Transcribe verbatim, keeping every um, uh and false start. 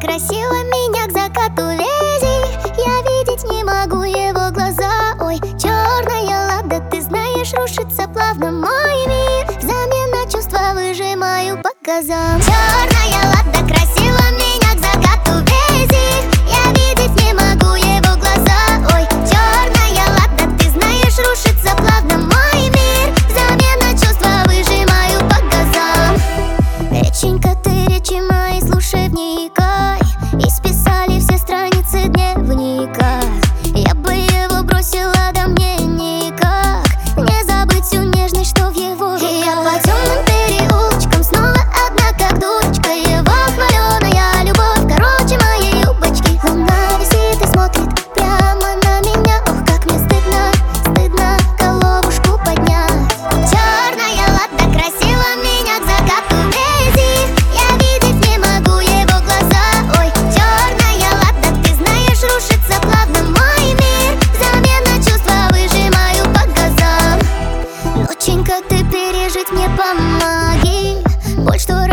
красиво, меня к закату вези. Я видеть не могу его глаза. Ой, черная лада, ты знаешь, рушится плавно мой мир. Взамен на чувства выжимаю по газам. Черная лада, красиво, меня к закату вези. Я видеть не могу его глаза. Ой, черная лада, ты знаешь, рушится плавно мой мир. Взамен на чувства выжимаю по газам. Реченька, ты речи мои, слушай, вникай. Исписали все страницы дневника. Я бы его бросила, да мне никак не забыть всю нежность, что в его руках. Я по темным переулочкам снова одна, как дурочка. Его хваленая любовь, короче моей юбочки. Луна висит и смотрит прямо на меня. Ох, как мне стыдно, стыдно головушку поднять. Черная лада, красиво, меня к закату вези. Я видеть не могу его глаза. Ой, черная лада, ты знаешь, рушится плавно мой мир. Взамен на чувства выжимаю по газам. Ноченька, ты пережить мне помоги. Боль, что